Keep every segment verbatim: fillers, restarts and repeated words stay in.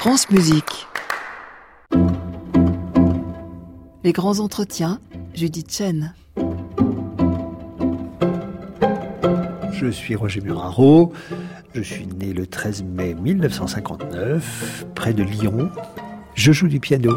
France Musique. Les grands entretiens, Judith Chen. Je suis Roger Muraro, je suis né le treize mai mille neuf cent cinquante-neuf, près de Lyon. Je joue du piano.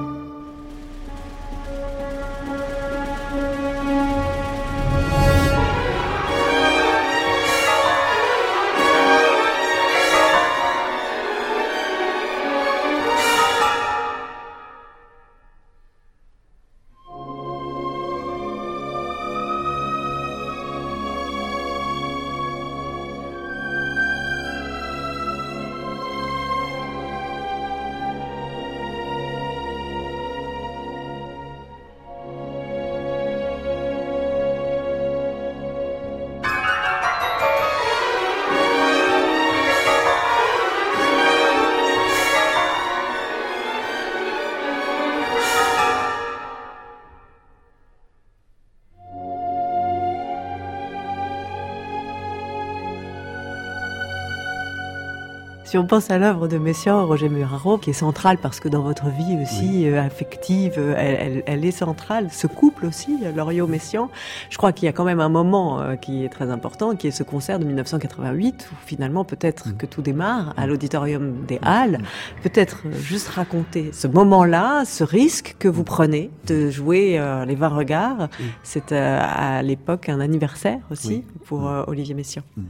Si on pense à l'œuvre de Messiaen, Roger Muraro, qui est centrale parce que dans votre vie aussi oui. euh, affective, elle, elle, elle est centrale. Ce couple aussi, Loriot-Messiaen, je crois qu'il y a quand même un moment euh, qui est très important, qui est ce concert de dix-neuf cent quatre-vingt-huit, où finalement peut-être mmh. que tout démarre à l'Auditorium des Halles. Mmh. Peut-être euh, juste raconter ce moment-là, ce risque que vous prenez de jouer euh, les vingt regards. Mmh. C'est euh, à l'époque un anniversaire aussi oui. pour euh, Olivier Messiaen. Mmh.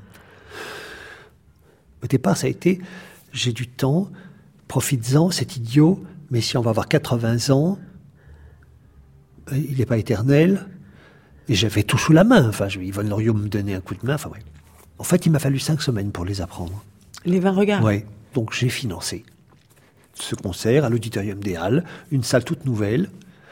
Au départ, ça a été, j'ai du temps, profites-en, c'est idiot, mais si on va avoir quatre-vingts ans, il n'est pas éternel, et j'avais tout sous la main, enfin, Yvonne Loriot me donnait un coup de main, enfin, ouais. En fait, il m'a fallu cinq semaines pour les apprendre. Les vingt regards? Oui, donc j'ai financé ce concert à l'Auditorium des Halles, une salle toute nouvelle.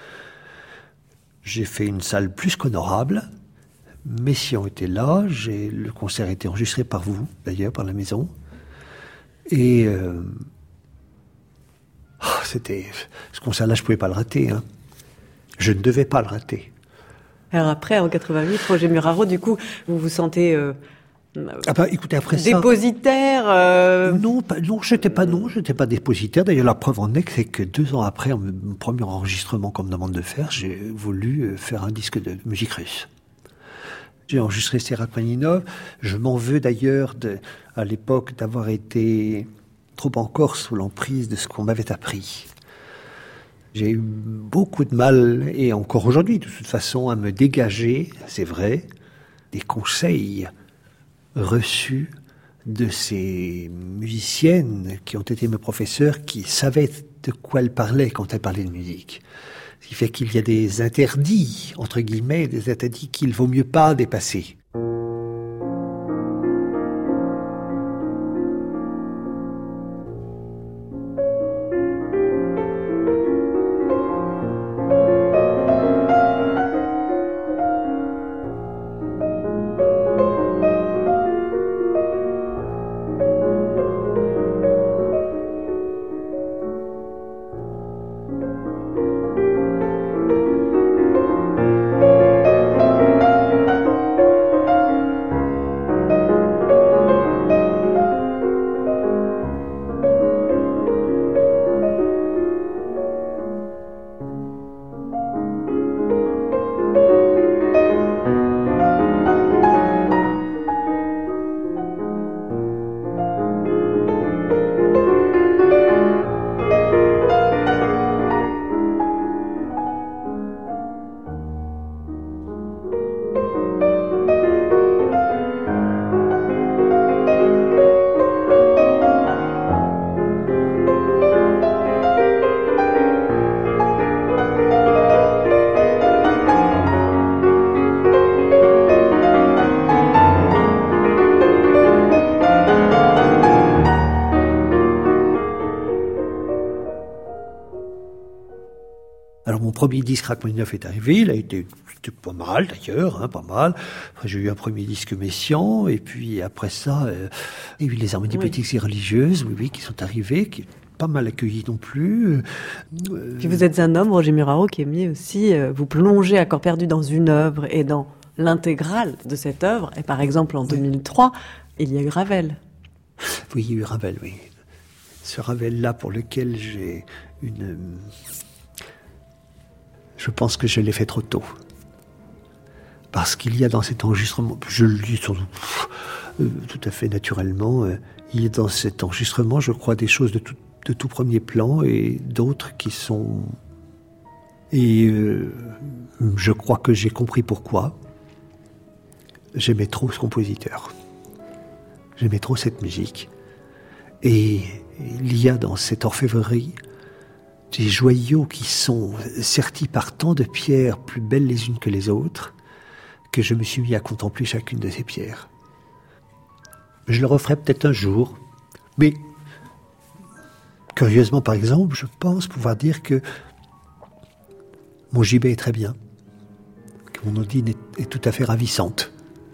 J'ai fait une salle plus qu'honorable. Messiaen était là, j'ai, le concert a été enregistré par vous, d'ailleurs, par la maison. Et euh, oh, c'était ce concert-là, je ne pouvais pas le rater. Hein. Je ne devais pas le rater. Alors après, en quatre-vingt-huit, Roger Muraro, du coup, vous vous sentez euh, ah bah, écoutez, après dépositaire ça, euh... Non, pas, non, j'étais pas non, j'étais pas dépositaire. D'ailleurs, la preuve en est, c'est que deux ans après mon premier enregistrement qu'on me demande de faire, j'ai voulu faire un disque de musique russe. J'ai enregistré ces Rachmaninov. Je m'en veux d'ailleurs, de, à l'époque, d'avoir été trop encore sous l'emprise de ce qu'on m'avait appris. J'ai eu beaucoup de mal, et encore aujourd'hui, de toute façon, à me dégager, c'est vrai, des conseils reçus de ces musiciennes qui ont été mes professeurs, qui savaient de quoi elles parlaient quand elles parlaient de musique. Ce qui fait qu'il y a des interdits, entre guillemets, des interdits qu'il vaut mieux pas dépasser. Alors mon premier disque Rachmaninov est arrivé, il a été c'était pas mal d'ailleurs, hein, pas mal. Enfin, j'ai eu un premier disque Messiaen, et puis après ça, euh, il y a eu les harmonies oui. poétiques et religieuses, oui, oui, qui sont arrivées, qui pas mal accueillis non plus. Euh... Puis vous êtes un homme, Roger Muraro, qui aimait aussi euh, vous plonger à corps perdu dans une œuvre et dans l'intégrale de cette œuvre. Et par exemple, en oui. deux mille trois, il y a eu Ravel. Oui, il y a eu Ravel, oui. ce Ravel-là pour lequel j'ai une... Je pense que je l'ai fait trop tôt. Parce qu'il y a dans cet enregistrement, je le dis surtout, euh, tout à fait naturellement, euh, il y a dans cet enregistrement, je crois, des choses de tout, de tout premier plan et d'autres qui sont... Et euh, je crois que j'ai compris pourquoi. J'aimais trop ce compositeur. J'aimais trop cette musique. Et il y a dans cette orfèvrerie des joyaux qui sont sertis par tant de pierres plus belles les unes que les autres, que je me suis mis à contempler chacune de ces pierres. Je le referai peut-être un jour, mais curieusement, par exemple, je pense pouvoir dire que mon gibet est très bien, que mon Ondine est, est tout à fait ravissante,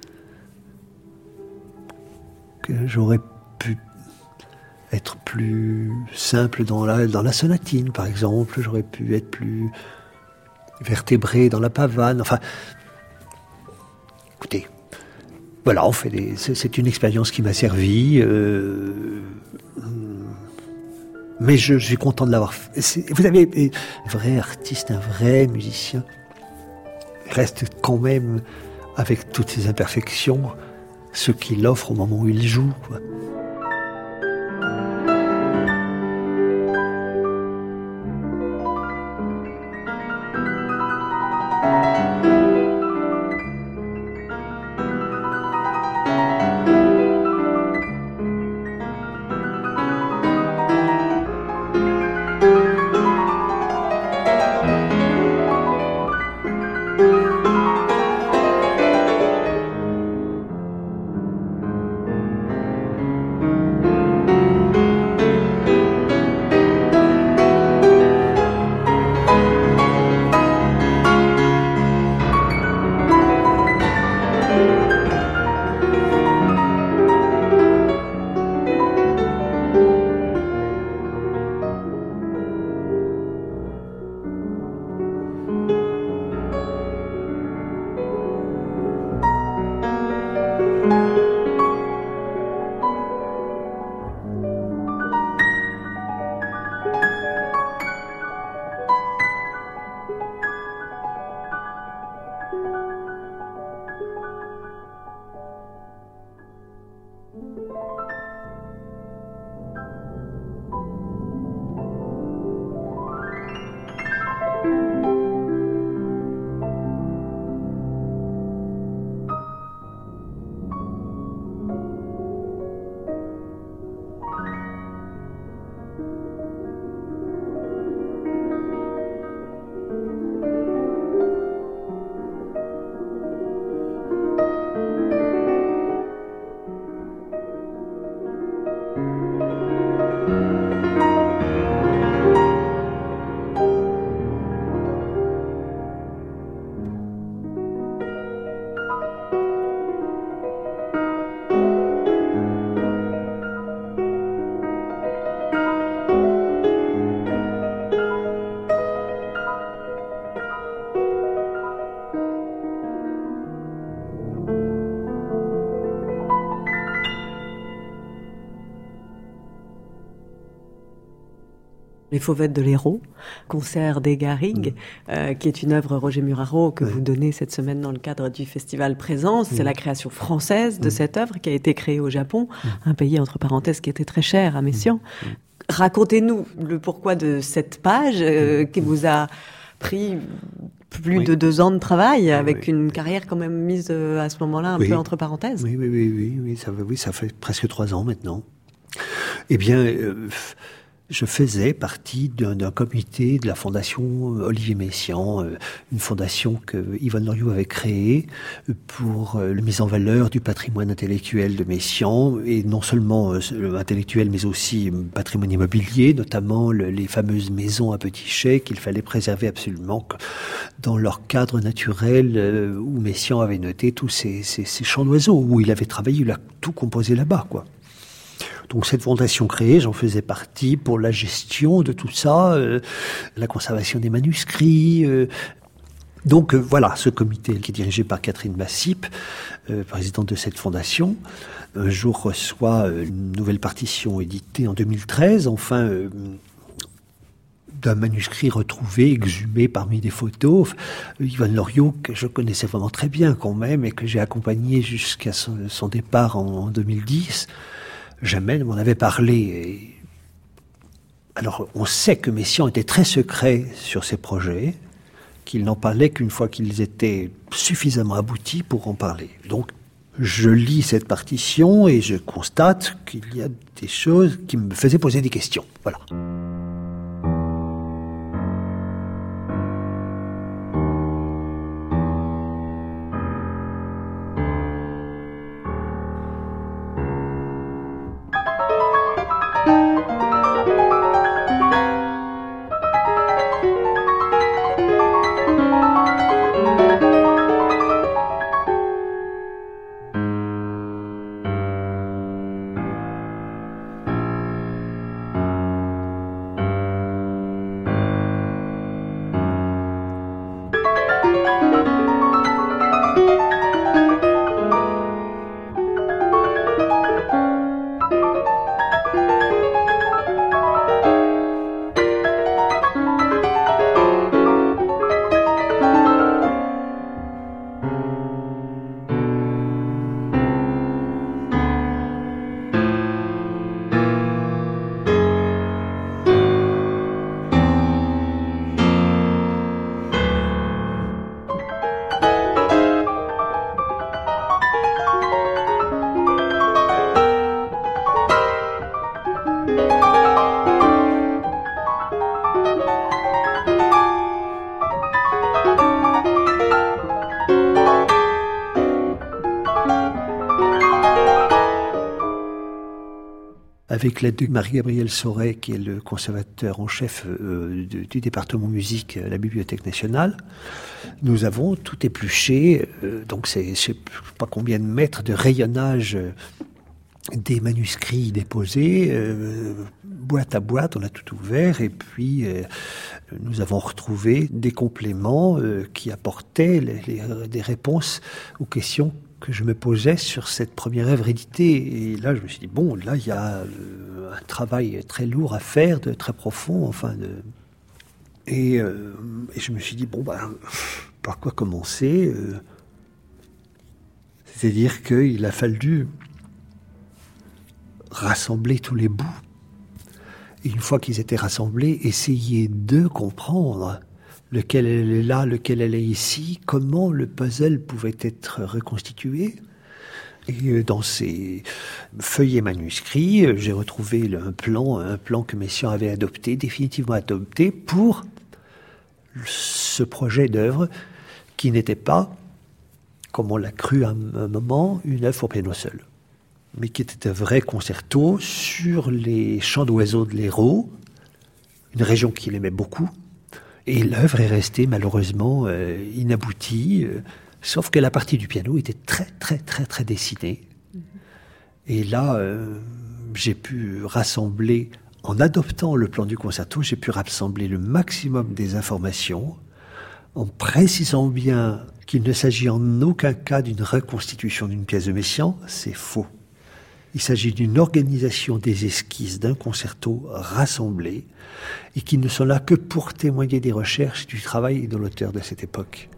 que j'aurais pu être plus simple dans la, dans la sonatine, par exemple, j'aurais pu être plus vertébré dans la pavane, enfin... Écoutez, voilà, on fait des, c'est, c'est une expérience qui m'a servi, euh, mais je, je suis content de l'avoir fait. C'est, vous avez un vrai artiste, un vrai musicien, reste quand même, avec toutes ses imperfections, ce qu'il offre au moment où il joue, quoi. Les Fauvettes de l'Hérault, concert des Garrigues, mmh. euh, qui est une œuvre Roger Muraro que ouais. vous donnez cette semaine dans le cadre du festival Présence. Mmh. C'est la création française de mmh. cette œuvre qui a été créée au Japon, mmh. un pays entre parenthèses qui était très cher à Messiaen. Mmh. Racontez-nous le pourquoi de cette page euh, qui vous a pris plus oui. de deux ans de travail, oui, avec oui. une carrière quand même mise euh, à ce moment-là un oui. peu entre parenthèses. Oui, oui, oui, oui, oui, ça, oui, ça fait presque trois ans maintenant. Eh bien... Euh, Je faisais partie d'un, d'un comité de la fondation Olivier Messiaen, euh, une fondation que Yvonne Loriot avait créée pour euh, la mise en valeur du patrimoine intellectuel de Messiaen, et non seulement euh, intellectuel, mais aussi euh, patrimoine immobilier, notamment le, les fameuses maisons à petits chais qu'il fallait préserver absolument dans leur cadre naturel, euh, où Messiaen avait noté tous ces, ces, ces champs d'oiseaux, où il avait travaillé, il a tout composé là-bas, quoi. Donc cette fondation créée, j'en faisais partie pour la gestion de tout ça, euh, la conservation des manuscrits. Euh, Donc euh, voilà, ce comité qui est dirigé par Catherine Massip, euh, présidente de cette fondation, un jour reçoit euh, une nouvelle partition éditée en deux mille treize, enfin euh, d'un manuscrit retrouvé, exhumé parmi des photos. Yvonne Loriot, que je connaissais vraiment très bien quand même, et que j'ai accompagné jusqu'à son, son départ en, en deux mille dix, jamais ne m'en avait parlé. Et alors on sait que Messiaen était très secret sur ses projets, qu'il n'en parlait qu'une fois qu'ils étaient suffisamment aboutis pour en parler. Donc, je lis cette partition et je constate qu'il y a des choses qui me faisaient poser des questions. Voilà. Avec l'aide de Marie-Gabrielle Sauret, qui est le conservateur en chef euh, du, du département musique à la Bibliothèque nationale, nous avons tout épluché. Euh, donc c'est je ne sais pas combien de mètres de rayonnage euh, des manuscrits déposés, euh, boîte à boîte, on a tout ouvert, et puis euh, nous avons retrouvé des compléments euh, qui apportaient les, les, des réponses aux questions que je me posais sur cette première œuvre éditée. Et là, je me suis dit, bon, là, il y a euh, un travail très lourd à faire, de, très profond, enfin. De... Et, euh, et je me suis dit, bon, ben, par quoi commencer euh... C'est-à-dire qu'il a fallu rassembler tous les bouts. Et une fois qu'ils étaient rassemblés, essayer de comprendre lequel elle est là, lequel elle est ici, comment le puzzle pouvait être reconstitué. Et dans ces feuillets manuscrits, j'ai retrouvé un plan, un plan que Messiaen avait adopté, définitivement adopté, pour ce projet d'œuvre qui n'était pas, comme on l'a cru à un moment, une œuvre pour piano seul, mais qui était un vrai concerto sur les chants d'oiseaux de l'Hérault, une région qu'il aimait beaucoup. Et l'œuvre est restée malheureusement euh, inaboutie, euh, sauf que la partie du piano était très très très très dessinée. Mm-hmm. Et là, euh, j'ai pu rassembler, en adoptant le plan du concerto, j'ai pu rassembler le maximum des informations, en précisant bien qu'il ne s'agit en aucun cas d'une reconstitution d'une pièce de Messiaen, c'est faux. Il s'agit d'une organisation des esquisses d'un concerto rassemblé et qui ne sont là que pour témoigner des recherches et du travail de l'auteur de cette époque.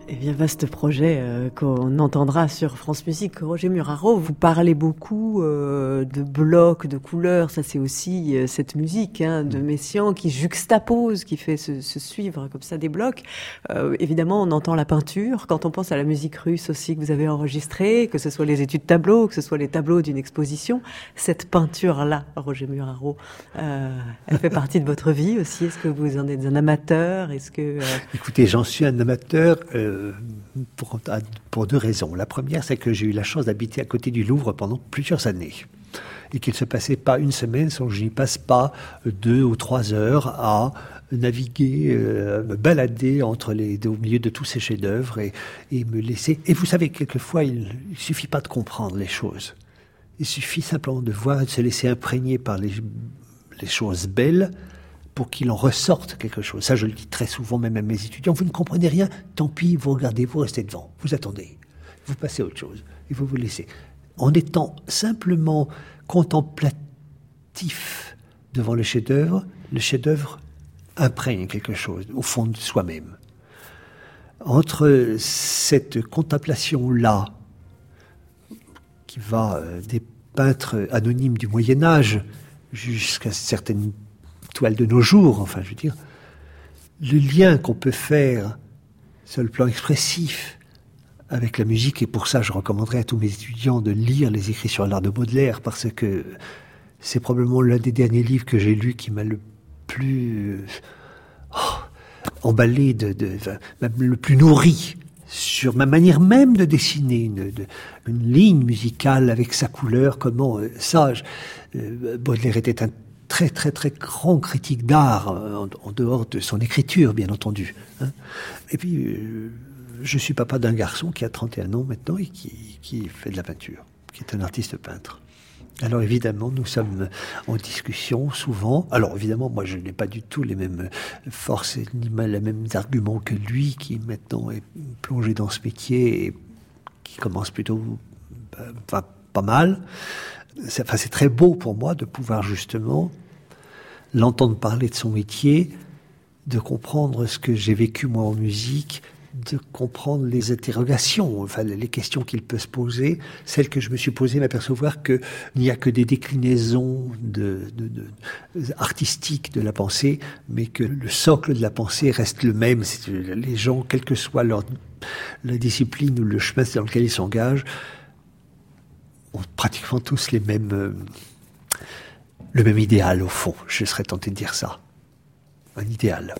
Eh bien, vaste projet euh, qu'on entendra sur France Musique. Roger Muraro, vous parlez beaucoup euh, de blocs, de couleurs. Ça, c'est aussi euh, cette musique hein, de Messiaen qui juxtapose, qui fait se, se suivre comme ça des blocs. Euh, évidemment, on entend la peinture. Quand on pense à la musique russe aussi que vous avez enregistrée, que ce soit les études tableaux, que ce soit les tableaux d'une exposition, cette peinture-là, Roger Muraro, euh, elle fait partie de votre vie aussi. Est-ce que vous en êtes un amateur? Est-ce que euh... Écoutez, j'en suis un amateur. Euh... Pour, pour deux raisons. La première, c'est que j'ai eu la chance d'habiter à côté du Louvre pendant plusieurs années et qu'il ne se passait pas une semaine sans que je n'y passe pas deux ou trois heures à naviguer, euh, me balader entre les, au milieu de tous ces chefs-d'œuvre et, et me laisser... Et vous savez, quelquefois, il ne suffit pas de comprendre les choses. Il suffit simplement de voir et de se laisser imprégner par les, les choses belles pour qu'il en ressorte quelque chose. Ça, je le dis très souvent, même à mes étudiants. Vous ne comprenez rien, tant pis, vous regardez, vous restez devant, vous attendez, vous passez à autre chose, et vous vous laissez. En étant simplement contemplatif devant le chef-d'œuvre, le chef-d'œuvre imprègne quelque chose au fond de soi-même. Entre cette contemplation-là, qui va des peintres anonymes du Moyen-Âge jusqu'à certaines toile de nos jours, enfin je veux dire, le lien qu'on peut faire sur le plan expressif avec la musique, et pour ça je recommanderais à tous mes étudiants de lire les écrits sur l'art de Baudelaire, parce que c'est probablement l'un des derniers livres que j'ai lu qui m'a le plus oh, emballé, de, de, de, le plus nourri sur ma manière même de dessiner une, de, une ligne musicale avec sa couleur, comment euh, ça, je, euh, Baudelaire était un très très très grand critique d'art en, en dehors de son écriture, bien entendu. Hein. Et puis, euh, je suis papa d'un garçon qui a trente et un ans maintenant et qui, qui fait de la peinture, qui est un artiste peintre. Alors évidemment, nous sommes en discussion souvent. Alors évidemment, moi je n'ai pas du tout les mêmes forces ni les mêmes arguments que lui, qui maintenant est plongé dans ce métier et qui commence plutôt euh, pas, pas mal. C'est, enfin, c'est très beau pour moi de pouvoir justement l'entendre parler de son métier, de comprendre ce que j'ai vécu moi en musique, de comprendre les interrogations, enfin les questions qu'il peut se poser, celles que je me suis posées, m'apercevoir qu'il n'y a que des déclinaisons de, de, de, artistiques de la pensée, mais que le socle de la pensée reste le même. C'est, les gens, quelle que soit leur, la discipline ou le chemin dans lequel ils s'engagent, ont pratiquement tous les mêmes, euh, le même idéal au fond. Je serais tenté de dire ça. Un idéal.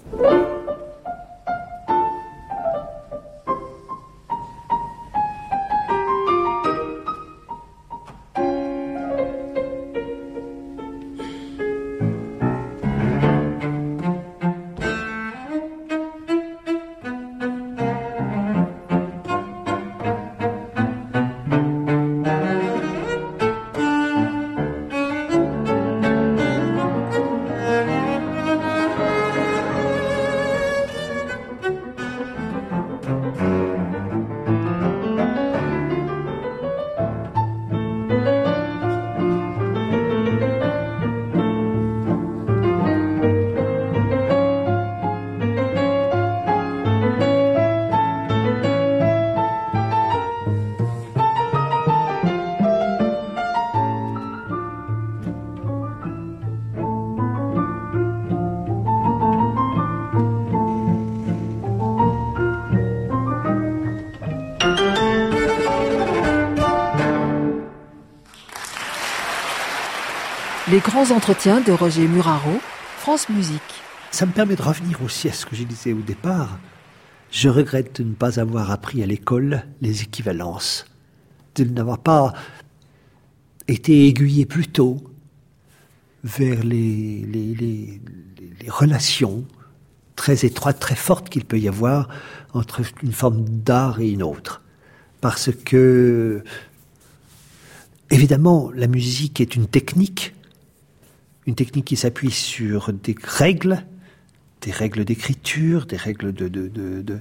Les grands entretiens de Roger Muraro, France Musique. Ça me permet de revenir aussi à ce que je disais au départ. Je regrette de ne pas avoir appris à l'école les équivalences, de n'avoir pas été aiguillé plus tôt vers les, les, les, les relations très étroites, très fortes qu'il peut y avoir entre une forme d'art et une autre. Parce que, évidemment, la musique est une technique, une technique qui s'appuie sur des règles, des règles d'écriture, des règles de... de, de, de...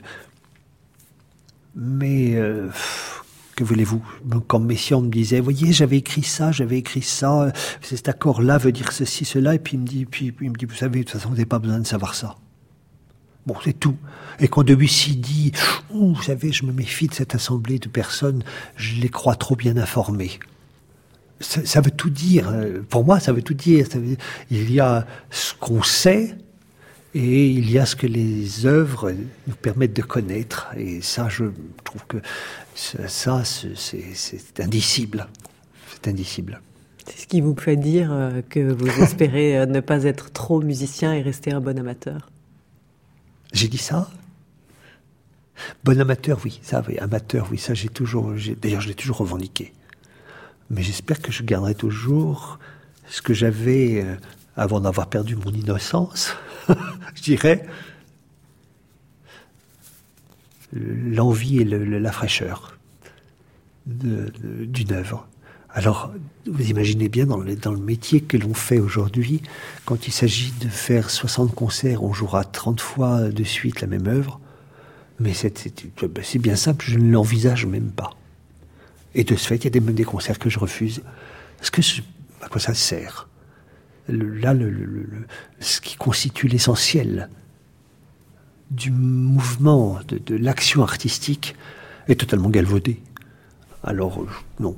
Mais, euh, que voulez-vous? Quand Messiaen me disait, voyez, j'avais écrit ça, j'avais écrit ça, cet accord-là veut dire ceci, cela, et puis il me dit, puis, puis il me dit, vous savez, de toute façon, vous n'avez pas besoin de savoir ça. Bon, c'est tout. Et quand Debussy dit « Ouh, vous savez, je me méfie de cette assemblée de personnes, je les crois trop bien informées ». Ça, ça veut tout dire. Pour moi, ça veut tout dire. Ça veut, il y a ce qu'on sait et il y a ce que les œuvres nous permettent de connaître. Et ça, je trouve que ça, c'est, c'est indicible. C'est indicible. C'est ce qui vous fait dire que vous espérez ne pas être trop musicien et rester un bon amateur. J'ai dit ça ? Bon amateur, oui. Ça, oui. Amateur, oui. Ça, j'ai toujours. J'ai, d'ailleurs, je l'ai toujours revendiqué. Mais j'espère que je garderai toujours ce que j'avais euh, avant d'avoir perdu mon innocence, je dirais, l'envie et le, le, la fraîcheur de, de, d'une œuvre. Alors, vous imaginez bien dans le, dans le métier que l'on fait aujourd'hui, quand il s'agit de faire soixante concerts, on jouera trente fois de suite la même œuvre, mais c'est, c'est, c'est bien simple, je ne l'envisage même pas. Et de ce fait, il y a des, des concerts que je refuse. Parce que, je, à quoi ça sert ? le, Là, le, le, le, ce qui constitue l'essentiel du mouvement, de, de l'action artistique, est totalement galvaudé. Alors, euh, non.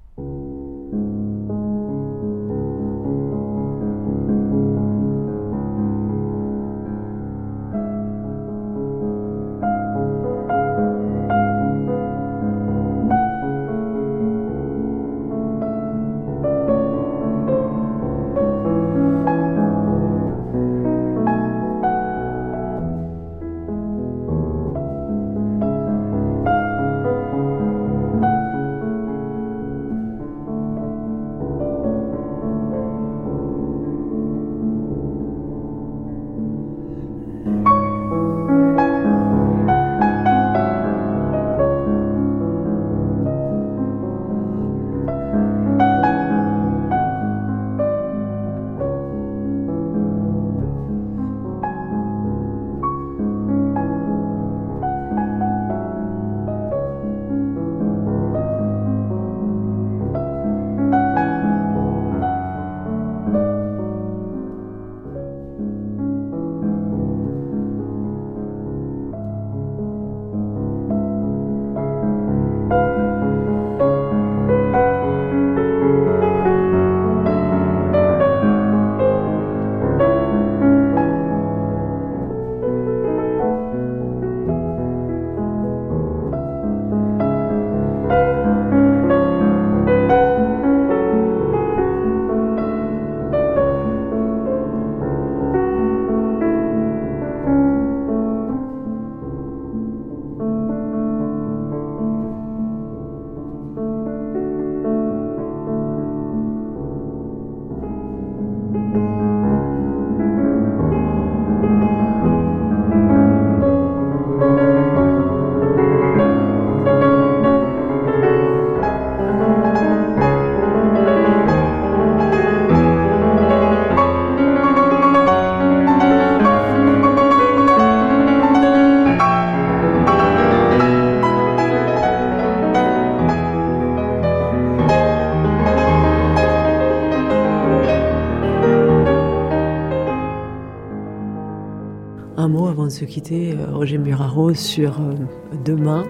Un mot avant de se quitter, Roger Muraro, sur euh, demain.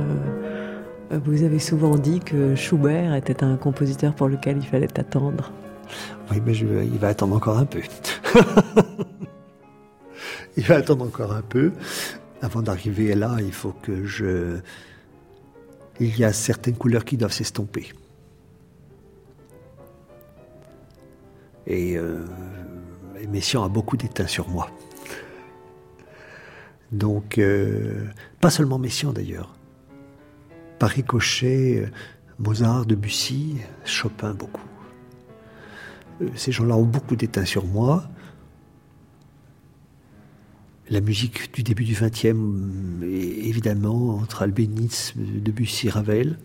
Euh, vous avez souvent dit que Schubert était un compositeur pour lequel il fallait attendre. Oui, mais je, il va attendre encore un peu. Il va attendre encore un peu. Avant d'arriver là, il faut que je... Il y a certaines couleurs qui doivent s'estomper. Et euh, Messiaen a beaucoup d'étain sur moi. Donc, euh, pas seulement Messiaen d'ailleurs. Par ricochet, Mozart, Debussy, Chopin, beaucoup. Euh, ces gens-là ont beaucoup d'étain sur moi. La musique du début du vingtième, évidemment, entre Albéniz, Debussy, Ravel.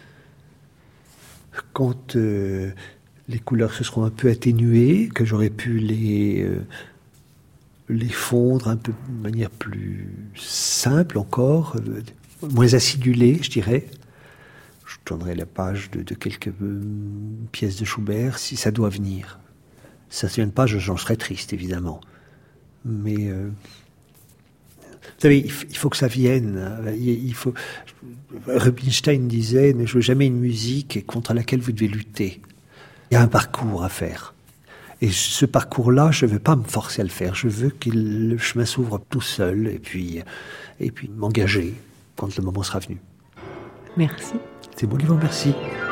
Quand euh, les couleurs se seront un peu atténuées, que j'aurais pu les... Euh, les fondre un peu de manière plus simple encore, euh, moins acidulée, je dirais. Je tournerai la page de, de quelques euh, pièces de Schubert, si ça doit venir. Si ça ne vient pas, j'en serais triste, évidemment. Mais euh, Vous savez, il faut que ça vienne. Il faut. Rubinstein disait, ne jouez jamais une musique contre laquelle vous devez lutter. Il y a un parcours à faire. Et ce parcours-là, je ne veux pas me forcer à le faire. Je veux que le chemin s'ouvre tout seul et puis, et puis m'engager quand le moment sera venu. Merci. C'est bon, Yvan, merci.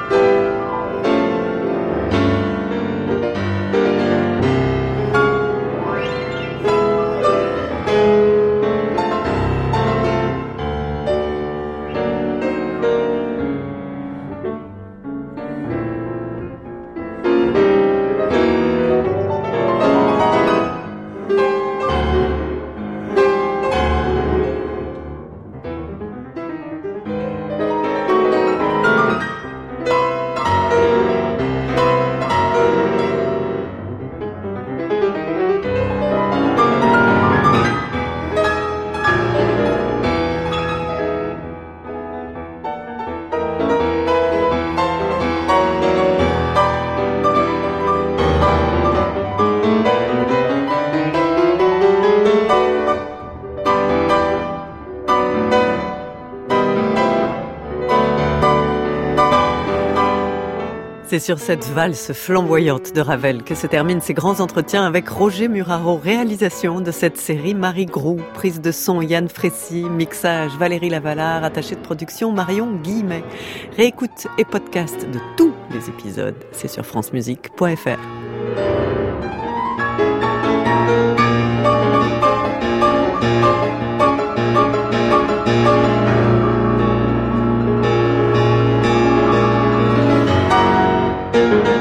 C'est sur cette valse flamboyante de Ravel que se terminent ces grands entretiens avec Roger Muraro, réalisation de cette série Marie Groux, prise de son Yann Frécy, mixage Valérie Lavalard, attachée de production Marion Guillemet. Réécoute et podcast de tous les épisodes, c'est sur francemusique point f r.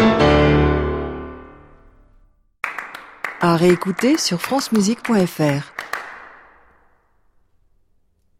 À réécouter sur francemusique point f r.